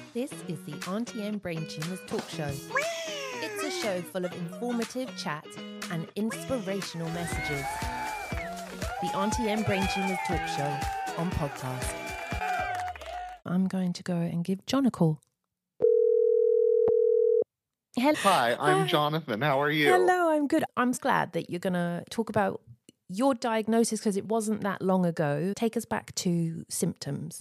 This is the Auntie M Brain Tumors Talk Show. It's a show full of informative chat and inspirational messages. The Auntie M Brain Tumors Talk Show on podcast. I'm going to go and give John a call. Hello. Hi, I'm Jonathan. How are you? Hello, I'm good. I'm glad that you're going to talk about your diagnosis because it wasn't that long ago. Take us back to symptoms.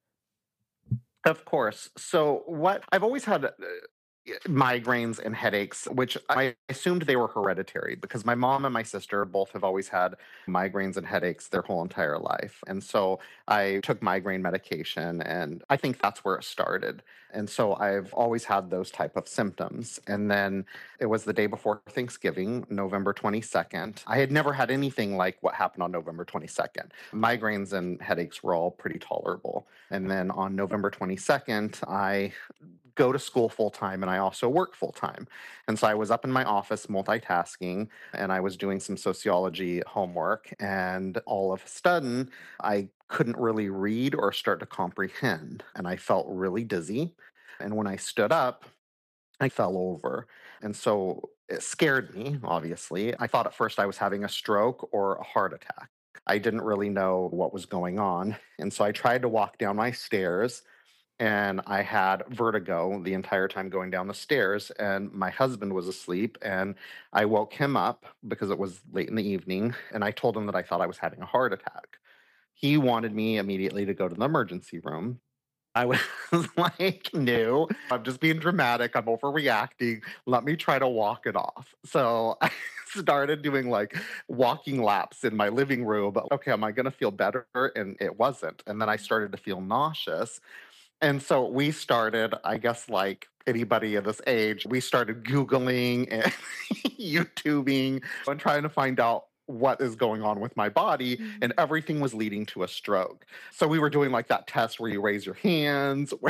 Of course. So I've always had migraines and headaches, which I assumed they were hereditary because my mom and my sister both have always had migraines and headaches their whole entire life. And so I took migraine medication, and I think that's where it started. And so I've always had those type of symptoms. And then it was the day before Thanksgiving, November 22nd. I had never had anything like what happened on November 22nd. Migraines and headaches were all pretty tolerable. And then on November 22nd, I go to school full time and I also work full time. And so I was up in my office multitasking, and I was doing some sociology homework, and all of a sudden I couldn't really read or start to comprehend, and I felt really dizzy. And when I stood up, I fell over. And so it scared me, obviously. I thought at first I was having a stroke or a heart attack. I didn't really know what was going on. And so I tried to walk down my stairs, and I had vertigo the entire time going down the stairs, and my husband was asleep, and I woke him up because it was late in the evening, and I told him that I thought I was having a heart attack. He wanted me immediately to go to the emergency room. I was like, no, I'm just being dramatic. I'm overreacting. Let me try to walk it off. So I started doing like walking laps in my living room. Okay, am I going to feel better? And it wasn't. And then I started to feel nauseous. And so we started, I guess, like anybody of this age, we started Googling and YouTubing and trying to find out what is going on with my body. And everything was leading to a stroke. So we were doing like that test where you raise your hands, where,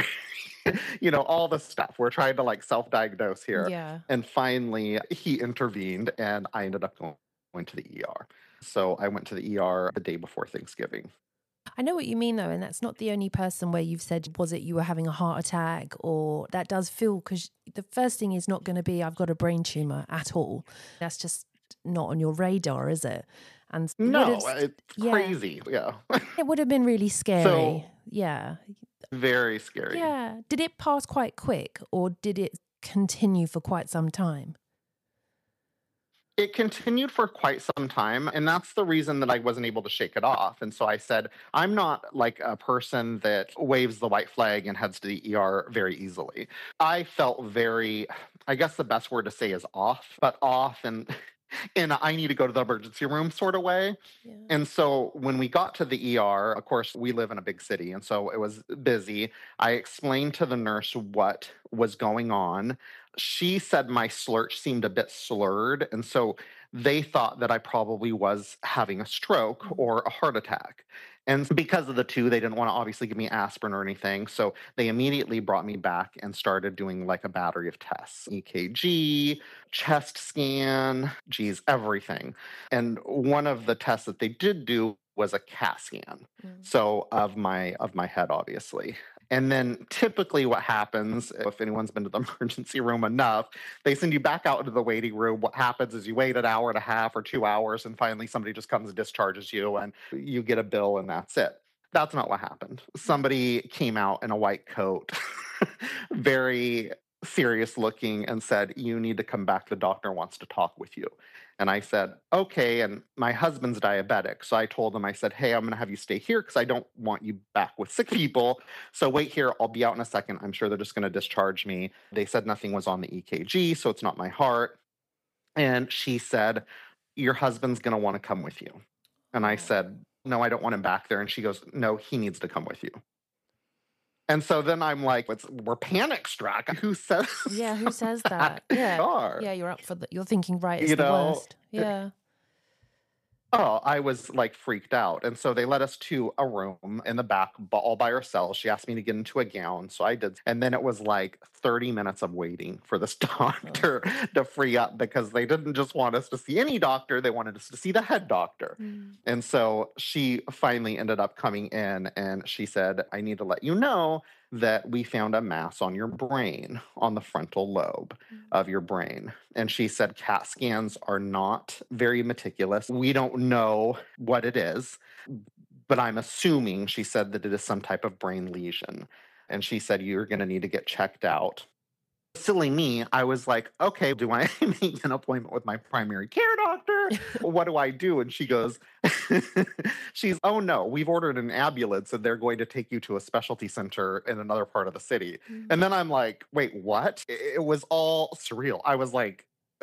all the stuff. We're trying to like self-diagnose here. Yeah. And finally, he intervened, and I ended up going to the ER. So I went to the ER the day before Thanksgiving. I know what you mean, though, and that's not the only person where you've said, was it you were having a heart attack, or that does feel, because the first thing is not going to be, I've got a brain tumor at all. That's just not on your radar, is it? And no, it's crazy. Yeah. It would have been really scary. So, yeah. Very scary. Yeah. Did it pass quite quick, or did it continue for quite some time? It continued for quite some time, and that's the reason that I wasn't able to shake it off. And so I said, I'm not like a person that waves the white flag and heads to the ER very easily. I felt very, I guess the best word to say is off, but off and in a, I need to go to the emergency room sort of way. Yeah. And so when we got to the ER, of course, we live in a big city, and so it was busy. I explained to the nurse what was going on. She said my slurch seemed a bit slurred, and so they thought that I probably was having a stroke or a heart attack. And because of the two, they didn't want to obviously give me aspirin or anything. So they immediately brought me back and started doing like a battery of tests, EKG, chest scan, everything. And one of the tests that they did do was a CAT scan. So of my head, obviously. And then typically what happens, if anyone's been to the emergency room enough, they send you back out into the waiting room. What happens is you wait an hour and a half or 2 hours, and finally somebody just comes and discharges you, and you get a bill, and that's it. That's not what happened. Somebody came out in a white coat, very serious looking, and said, you need to come back. The doctor wants to talk with you. And I said, okay. And my husband's diabetic. So I told him, I said, hey, I'm going to have you stay here because I don't want you back with sick people. So wait here. I'll be out in a second. I'm sure they're just going to discharge me. They said nothing was on the EKG, so it's not my heart. And she said, your husband's going to want to come with you. And I said, no, I don't want him back there. And she goes, no, he needs to come with you. And so then I'm like, we're panic struck. Who says? Yeah, who says that? Yeah, yeah, you're up for that. You're thinking, right, it's the worst. Yeah. Oh, I was like freaked out. And so they led us to a room in the back all by ourselves. She asked me to get into a gown. So I did. And then it was like 30 minutes of waiting for this doctor to free up, because they didn't just want us to see any doctor. They wanted us to see the head doctor. And so she finally ended up coming in, and she said, I need to let you know that we found a mass on your brain, on the frontal lobe of your brain. And she said CAT scans are not very meticulous. We don't know what it is, but I'm assuming, she said, that it is some type of brain lesion. And she said, you're going to need to get checked out. Silly me, I was like, okay, do I make an appointment with my primary care doctor? What do I do? And she goes, oh no, we've ordered an ambulance and they're going to take you to a specialty center in another part of the city. And then I'm like, wait, what? It was all surreal. I was like,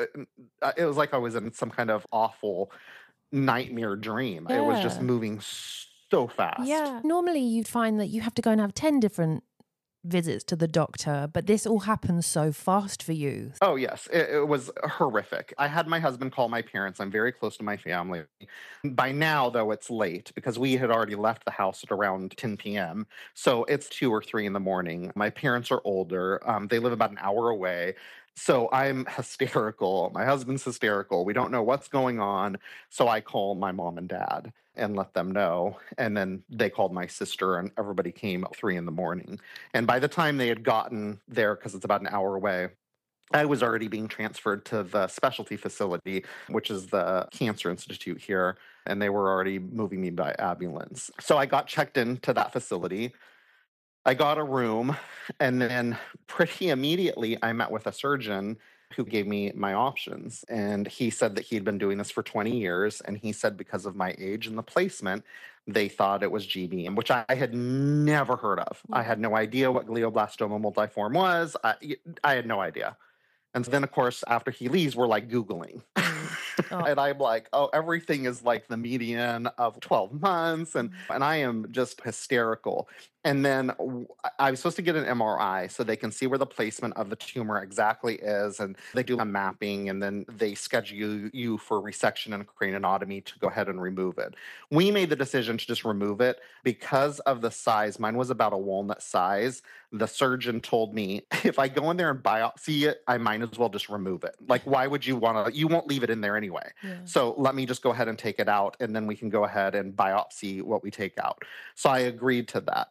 it was like I was in some kind of awful nightmare dream. It was just Yeah. moving so fast. Yeah. Normally you'd find that you have to go and have 10 different visits to the doctor, but this all happens so fast for you. Oh, yes. It was horrific. I had my husband call my parents. I'm very close to my family. By now, though, it's late because we had already left the house at around 10 p.m. So it's 2 or 3 in the morning. My parents are older. They live about an hour away. So I'm hysterical. My husband's hysterical. We don't know what's going on. So I call my mom and dad and let them know. And then they called my sister, and everybody came at 3 in the morning. And by the time they had gotten there, because it's about an hour away, I was already being transferred to the specialty facility, which is the Cancer Institute here, and they were already moving me by ambulance. So I got checked into that facility. I got a room, and then pretty immediately I met with a surgeon who gave me my options. And he said that he'd been doing this for 20 years. And he said because of my age and the placement, they thought it was GBM, which I had never heard of. I had no idea what glioblastoma multiforme was. I had no idea. And then, of course, after he leaves, we're like Googling. And I'm like, oh, everything is like the median of 12 months. And I am just hysterical. And then I was supposed to get an MRI so they can see where the placement of the tumor exactly is. And they do a mapping, and then they schedule you for resection and craniotomy to go ahead and remove it. We made the decision to just remove it because of the size. Mine was about a walnut size. The surgeon told me, if I go in there and biopsy it, I might as well just remove it. Like, why would you want to? You won't leave it in there anyway. Yeah. So let me just go ahead and take it out, and then we can go ahead and biopsy what we take out. So I agreed to that.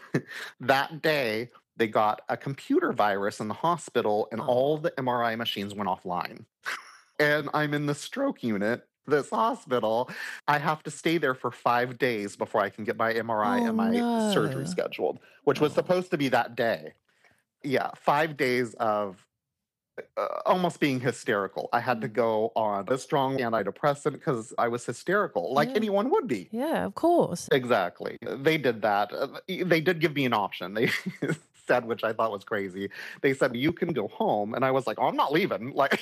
That day, they got a computer virus in the hospital, and all the MRI machines went offline. And I'm in the stroke unit, this hospital. I have to stay there for 5 days before I can get my MRI and my surgery scheduled, which was supposed to be that day. Yeah, 5 days of almost being hysterical. I had to go on a strong antidepressant because I was hysterical, like anyone would be. Yeah, of course. Exactly. They did that. They did give me an option. They said, which I thought was crazy. They said, you can go home. And I was like, oh, I'm not leaving. Like,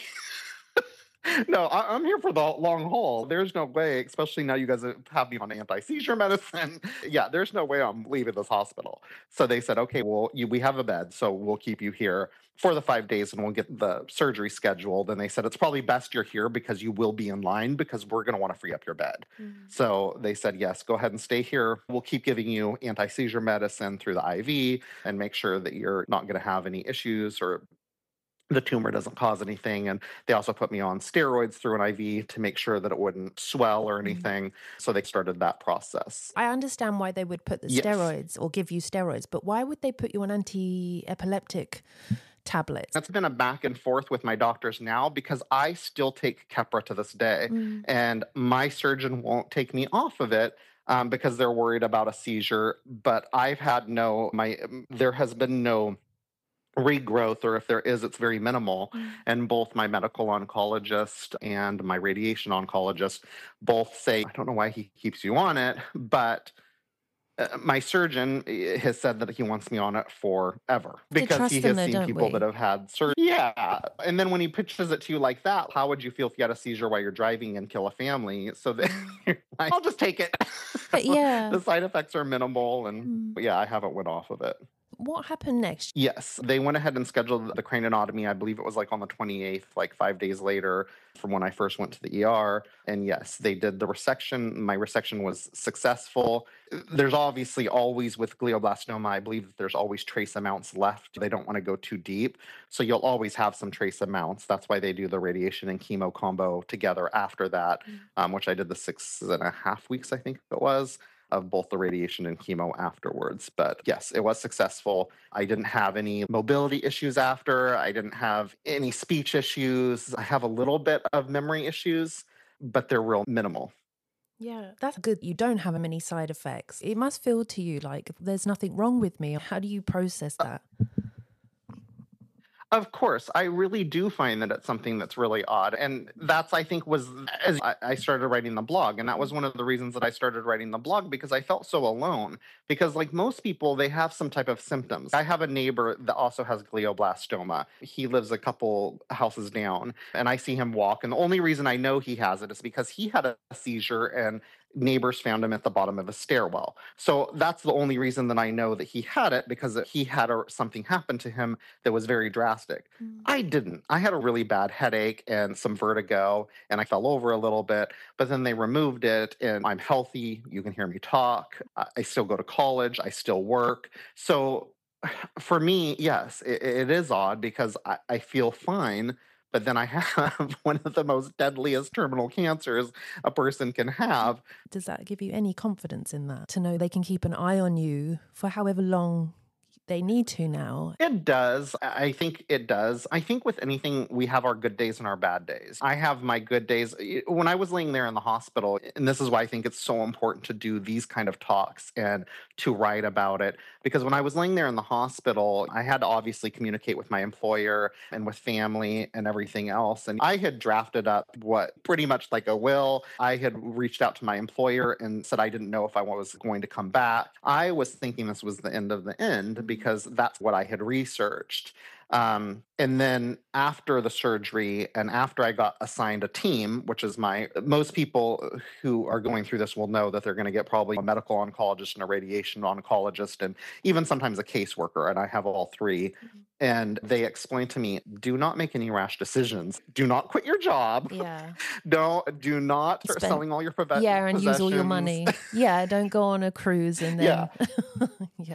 no, I'm here for the long haul. There's no way, especially now you guys have me on anti-seizure medicine. Yeah, there's no way I'm leaving this hospital. So they said, okay, well, we have a bed, so we'll keep you here for the 5 days and we'll get the surgery scheduled. And they said, it's probably best you're here because you will be in line because we're going to want to free up your bed. So they said, yes, go ahead and stay here. We'll keep giving you anti-seizure medicine through the IV and make sure that you're not going to have any issues or the tumor doesn't cause anything. And they also put me on steroids through an IV to make sure that it wouldn't swell or anything. So they started that process. I understand why they would put the steroids or give you steroids, but why would they put you on anti-epileptic tablets? That's been a back and forth with my doctors now because I still take Keppra to this day. And my surgeon won't take me off of it. Because they're worried about a seizure. But I've had there has been no regrowth, or if there is, it's very minimal. And both my medical oncologist and my radiation oncologist both say, I don't know why he keeps you on it, but my surgeon has said that he wants me on it forever because he has seen people that have had surgery. Yeah. And then when he pitches it to you like that, how would you feel if you had a seizure while you're driving and kill a family? So I'll just take it. Yeah. The side effects are minimal. And yeah, I haven't went off of it. What happened next? Yes, they went ahead and scheduled the craniotomy. I believe it was like on the 28th, like 5 days later from when I first went to the ER. And yes, they did the resection. My resection was successful. There's obviously always with glioblastoma, I believe that there's always trace amounts left. They don't want to go too deep. So you'll always have some trace amounts. That's why they do the radiation and chemo combo together after that, which I did the 6.5 weeks, I think it was. of both the radiation and chemo afterwards. But yes, it was successful. I didn't have any mobility issues after. I didn't have any speech issues. I have a little bit of memory issues, but they're real minimal. Yeah, that's good. You don't have many side effects. It must feel to you like there's nothing wrong with me. How do you process that? Of course, I really do find that it's something that's really odd. And that's, I think, was as I started writing the blog. And that was one of the reasons that I started writing the blog, because I felt so alone. Because, like most people, they have some type of symptoms. I have a neighbor that also has glioblastoma. He lives a couple houses down, and I see him walk. And the only reason I know he has it is because he had a seizure and neighbors found him at the bottom of a stairwell. So that's the only reason that I know that he had it, because he had something happen to him that was very drastic. I didn't. I had a really bad headache and some vertigo, and I fell over a little bit, but then they removed it, and I'm healthy. You can hear me talk. I still go to college. I still work. So for me, yes, it is odd because I feel fine, but then I have one of the most deadliest terminal cancers a person can have. Does that give you any confidence in that? To know they can keep an eye on you for however long they need to now? It does. I think it does. I think with anything, we have our good days and our bad days. I have my good days. When I was laying there in the hospital, and this is why I think it's so important to do these kind of talks and to write about it, because when I was laying there in the hospital, I had to obviously communicate with my employer and with family and everything else. And I had drafted up what pretty much like a will. I had reached out to my employer and said I didn't know if I was going to come back. I was thinking this was the end of the end, because that's what I had researched. And then after the surgery and after I got assigned a team, which is most people who are going through this will know that they're going to get probably a medical oncologist and a radiation oncologist and even sometimes a caseworker. And I have all three. And they explained to me, do not make any rash decisions. Do not quit your job. Yeah. Do not start selling all your possessions. Yeah, and use all your money. Yeah, don't go on a cruise and then... Yeah. Yeah.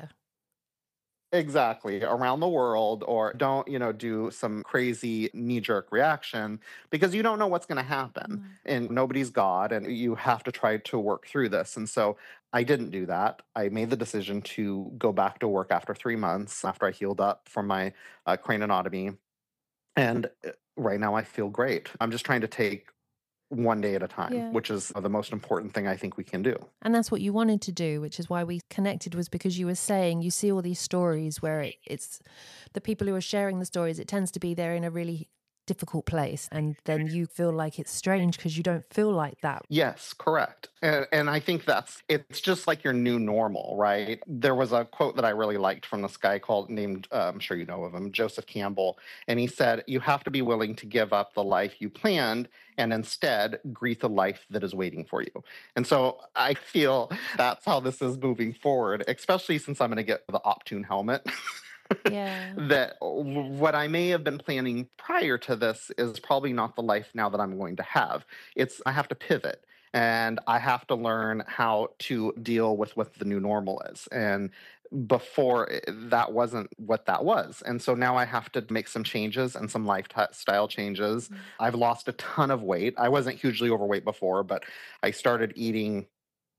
Exactly, around the world, or don't, do some crazy knee-jerk reaction, because you don't know what's going to happen, and nobody's God, and you have to try to work through this. And so I didn't do that. I made the decision to go back to work after 3 months after I healed up from my craniotomy, and right now I feel great. I'm just trying to take one day at a time, which is the most important thing I think we can do. And that's what you wanted to do, which is why we connected, was because you were saying you see all these stories where it's the people who are sharing the stories, it tends to be they're in a really difficult place, and then you feel like it's strange because you don't feel like that. Yes, correct. And I think it's just like your new normal, right? There was a quote that I really liked from this guy named, I'm sure you know of him, Joseph Campbell. And he said, you have to be willing to give up the life you planned and instead greet the life that is waiting for you. And so I feel that's how this is moving forward, especially since I'm going to get the Optune helmet. Yeah. That what I may have been planning prior to this is probably not the life now that I'm going to have. I have to pivot, and I have to learn how to deal with what the new normal is. And before, that wasn't what that was. And so now I have to make some changes and some lifestyle changes. I've lost a ton of weight. I wasn't hugely overweight before, but I started eating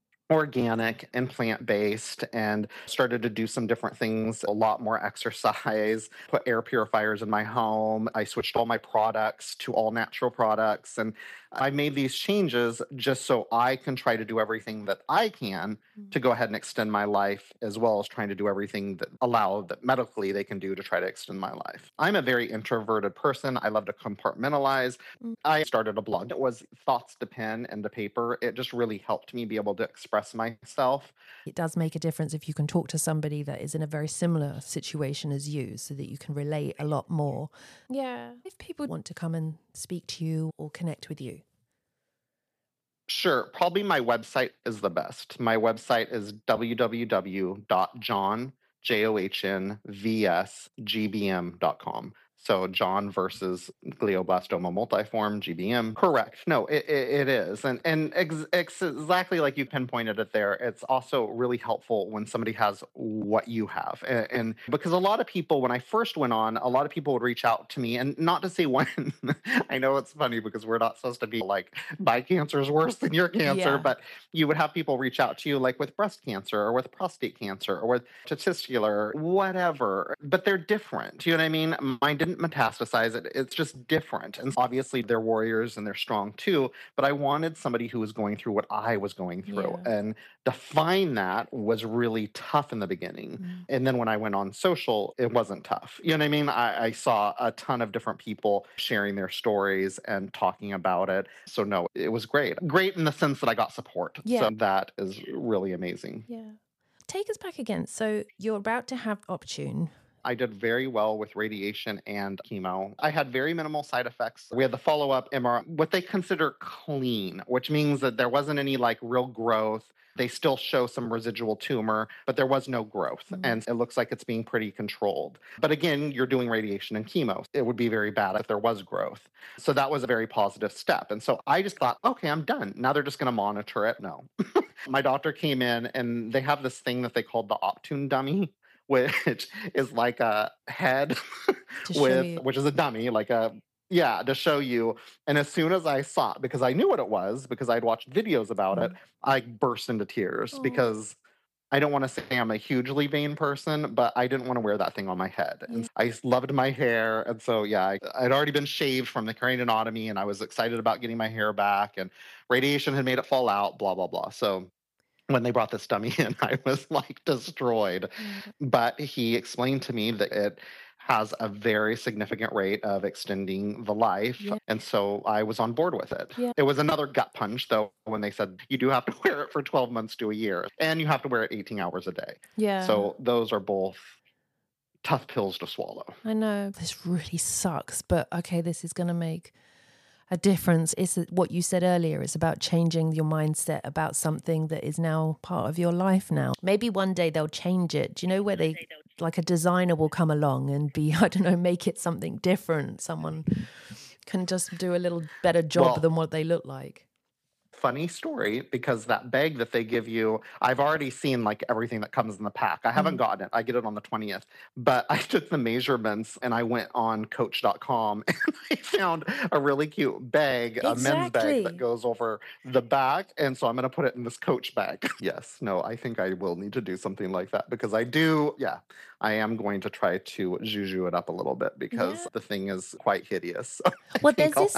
organic and plant-based and started to do some different things, a lot more exercise, put air purifiers in my home. I switched all my products to all natural products, and I made these changes just so I can try to do everything that I can to go ahead and extend my life, as well as trying to do everything that medically they can do to try to extend my life. I'm a very introverted person. I love to compartmentalize. I started a blog. It was thoughts to pen and to paper. It just really helped me be able to express myself. It does make a difference if you can talk to somebody that is in a very similar situation as you, so that you can relate a lot more. Yeah. If people want to come and speak to you or connect with you. Sure. Probably my website is the best. My website is www.johnvsgbm.com. So John versus glioblastoma multiforme, GBM. Correct. No, it is. And exactly like you pinpointed it there, it's also really helpful when somebody has what you have. And because a lot of people, when I first went on, a lot of people would reach out to me, and not to say when, I know it's funny because we're not supposed to be like, my cancer is worse than your cancer, Yeah. but you would have people reach out to you like with breast cancer or with prostate cancer or with testicular, whatever, but they're different. You know what I mean? Mine didn't metastasize it. It's just different. And obviously they're warriors and they're strong too, but I wanted somebody who was going through what I was going through. Yeah. And to find that was really tough in the beginning. And then when I went on social, it wasn't tough. You know what I mean? I saw a ton of different people sharing their stories and talking about it. So no, it was great. Great in the sense that I got support. Yeah. So that is really amazing. Yeah. Take us back again. So you're about to have Optune. I did very well with radiation and chemo. I had very minimal side effects. We had the follow-up MRI, what they consider clean, which means that there wasn't any like real growth. They still show some residual tumor, but there was no growth. And it looks like it's being pretty controlled. But again, you're doing radiation and chemo. It would be very bad if there was growth. So that was a very positive step. And so I just thought, okay, I'm done. Now they're just going to monitor it. No. My doctor came in and they have this thing that they called the Optune dummy, which is like a head which is a dummy, like a, yeah, to show you. And as soon as I saw it, because I knew what it was, because I'd watched videos about it, I burst into tears because I don't want to say I'm a hugely vain person, but I didn't want to wear that thing on my head. And I loved my hair. And so, yeah, I'd already been shaved from the craniotomy and I was excited about getting my hair back, and radiation had made it fall out, blah, blah, blah. So when they brought this dummy in, I was like destroyed. But he explained to me that it has a very significant rate of extending the life. Yeah. And so I was on board with it. Yeah. It was another gut punch, though, when they said you do have to wear it for 12 months to a year and you have to wear it 18 hours a day. Yeah. So those are both tough pills to swallow. I know. This really sucks, but okay, this is going to make a difference. It's what you said earlier. It's about changing your mindset about something that is now part of your life now. Maybe one day they'll change it. Do you know where they, like a designer will come along and be, I don't know, make it something different. Someone can just do a little better job than what they look like. Funny story, because that bag that they give you, I've already seen like everything that comes in the pack. I haven't gotten it. I get it on the 20th. But I took the measurements and I went on Coach.com and I found a really cute bag, a men's bag that goes over the back. And so I'm going to put it in this Coach bag. Yes, no, I think I will need to do something like that because I do, I am going to try to juju it up a little bit because the thing is quite hideous. Well,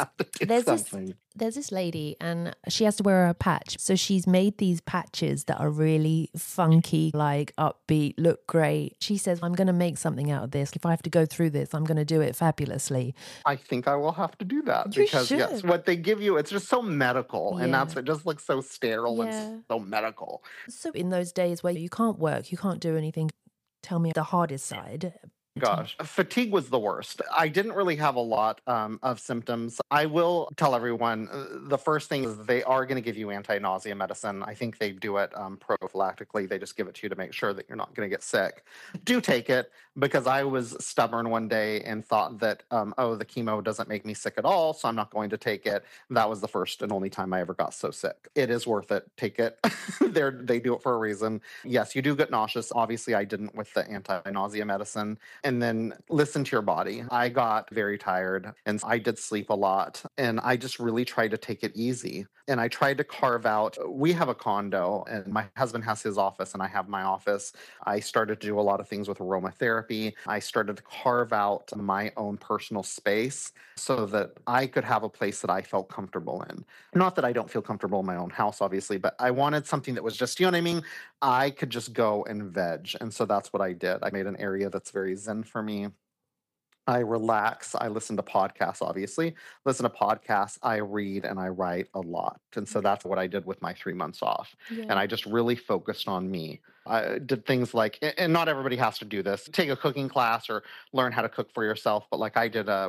there's this lady and she has to wear a patch. So she's made these patches that are really funky, like upbeat, look great. She says, I'm going to make something out of this. If I have to go through this, I'm going to do it fabulously. I think I will have to do that because yes, what they give you, it's just so medical and that's what just looks so sterile and so medical. So in those days where you can't work, you can't do anything, tell me the hardest side. Gosh, fatigue was the worst. I didn't really have a lot of symptoms. I will tell everyone the first thing is they are going to give you anti-nausea medicine. I think they do it prophylactically. They just give it to you to make sure that you're not going to get sick. Do take it because I was stubborn one day and thought that, the chemo doesn't make me sick at all, so I'm not going to take it. That was the first and only time I ever got so sick. It is worth it. Take it. They do it for a reason. Yes, you do get nauseous. Obviously, I didn't with the anti-nausea medicine. And then listen to your body. I got very tired and I did sleep a lot and I just really tried to take it easy. And I tried to carve out, we have a condo and my husband has his office and I have my office. I started to do a lot of things with aromatherapy. I started to carve out my own personal space so that I could have a place that I felt comfortable in. Not that I don't feel comfortable in my own house, obviously, but I wanted something that was just, you know what I mean? I could just go and veg. And so that's what I did. I made an area that's very zen for me. I relax. I listen to podcasts, obviously. Listen to podcasts. I read and I write a lot. And so that's what I did with my 3 months off. And I just really focused on me. I did things like, and not everybody has to do this, take a cooking class or learn how to cook for yourself. But like I did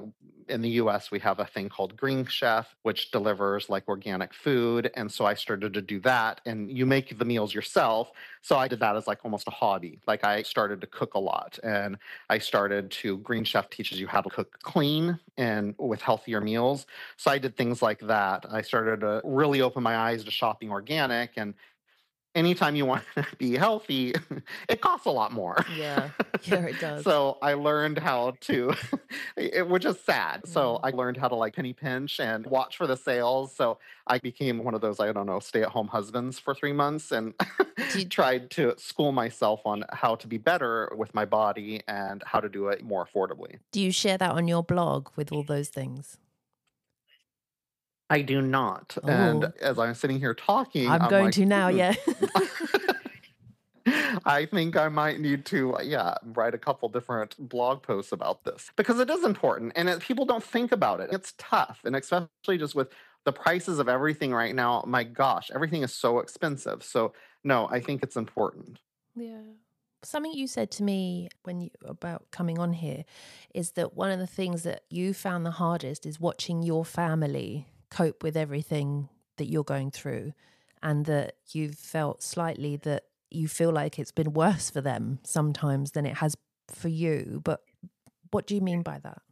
in the US, we have a thing called Green Chef, which delivers like organic food. And so I started to do that. And you make the meals yourself. So I did that as like almost a hobby. Like I started to cook a lot. And I started to, Green Chef teaches you how to cook clean and with healthier meals. So I did things like that. I started to really open my eyes to shopping organic. And anytime you want to be healthy, it costs a lot more. Yeah, it does. So I learned how to, which is sad. So I learned how to like penny pinch and watch for the sales. So I became one of those, I don't know, stay-at-home husbands for 3 months and tried to school myself on how to be better with my body and how to do it more affordably. Do you share that on your blog with all those things? I do not. And as I'm sitting here talking, I'm going like, to now, yeah. I think I might need to, write a couple different blog posts about this because it is important and people don't think about it. It's tough. And especially just with the prices of everything right now, my gosh, everything is so expensive. So no, I think it's important. Yeah. Something you said to me about coming on here is that one of the things that you found the hardest is watching your family cope with everything that you're going through, and that you've felt slightly that you feel like it's been worse for them sometimes than it has for you. But what do you mean by that?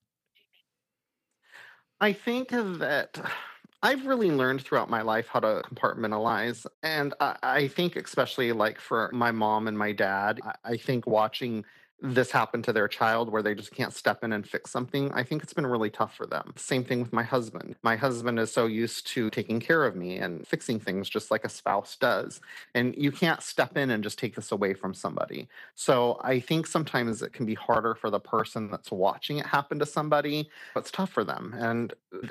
I think that I've really learned throughout my life how to compartmentalize. And I think especially like for my mom and my dad, I think watching this happen to their child where they just can't step in and fix something, I think it's been really tough for them. Same thing with my husband. My husband is so used to taking care of me and fixing things just like a spouse does. And you can't step in and just take this away from somebody. So I think sometimes it can be harder for the person that's watching it happen to somebody, but it's tough for them. And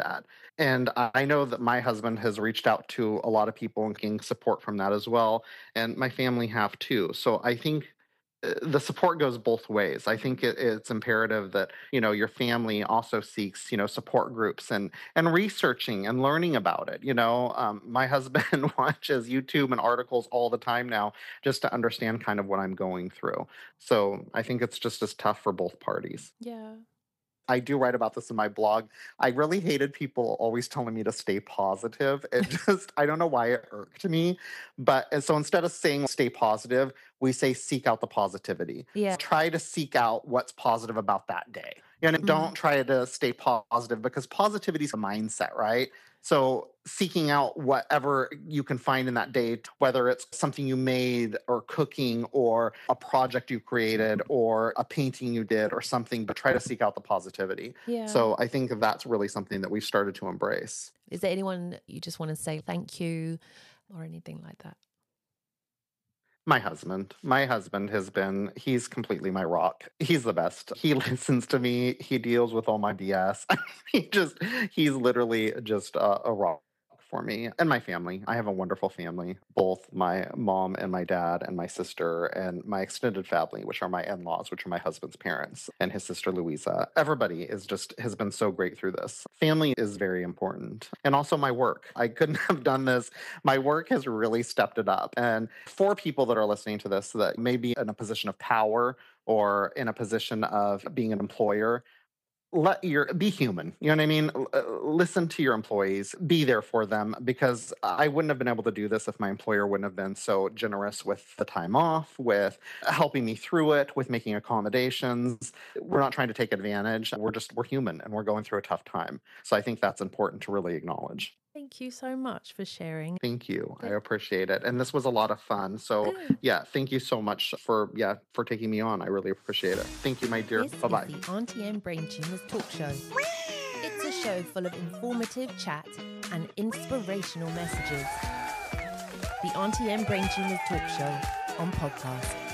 I know that my husband has reached out to a lot of people and getting support from that as well. And my family have too. So I think the support goes both ways. I think it's imperative that, your family also seeks, support groups and researching and learning about it. My husband watches YouTube and articles all the time now just to understand kind of what I'm going through. So I think it's just as tough for both parties. Yeah. I do write about this in my blog. I really hated people always telling me to stay positive. I don't know why it irked me. But so instead of saying stay positive, we say seek out the positivity. Yeah. Try to seek out what's positive about that day. Don't try to stay positive because positivity is a mindset, right? So seeking out whatever you can find in that day, whether it's something you made or cooking or a project you created or a painting you did or something, but try to seek out the positivity. Yeah. So I think that's really something that we've started to embrace. Is there anyone you just want to say thank you or anything like that? My husband he's completely my rock. He's the best. He listens to me. He deals with all my BS. He's literally just a rock for me and my family. I have a wonderful family, both my mom and my dad and my sister and my extended family, which are my in-laws, which are my husband's parents and his sister Louisa. Everybody has been so great through this. Family is very important. And also my work. I couldn't have done this. My work has really stepped it up. And for people that are listening to this that may be in a position of power or in a position of being an employer, be human. You know what I mean? Listen to your employees, be there for them, because I wouldn't have been able to do this if my employer wouldn't have been so generous with the time off, with helping me through it, with making accommodations. We're not trying to take advantage. We're human and we're going through a tough time. So I think that's important to really acknowledge. Thank you so much for sharing. Thank you. I appreciate it. And this was a lot of fun. So thank you so much for taking me on. I really appreciate it. Thank you, my dear. Bye-bye. This is the Auntie Em Brain Tumors talk show. It's a show full of informative chat and inspirational messages. The Auntie Em Brain Tumors talk show on podcast.